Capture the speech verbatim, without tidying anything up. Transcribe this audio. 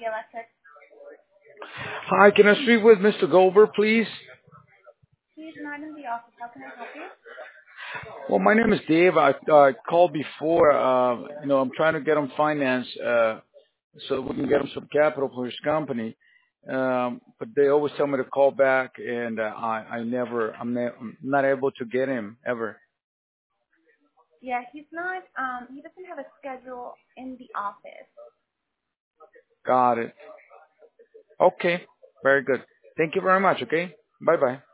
Electric. Hi, can I speak with Mister Goldberg, please? He's not in the office. How can I help you? Well, my name is Dave. I uh, called before. Uh, you know, I'm trying to get him finance uh, so we can get him some capital for his company. Um, but they always tell me to call back, and uh, I, I never, I'm, ne- I'm not able to get him ever. Yeah, he's not, um, he doesn't have a schedule in the office. Got it. Okay, very good. Thank you very much. Okay, bye bye.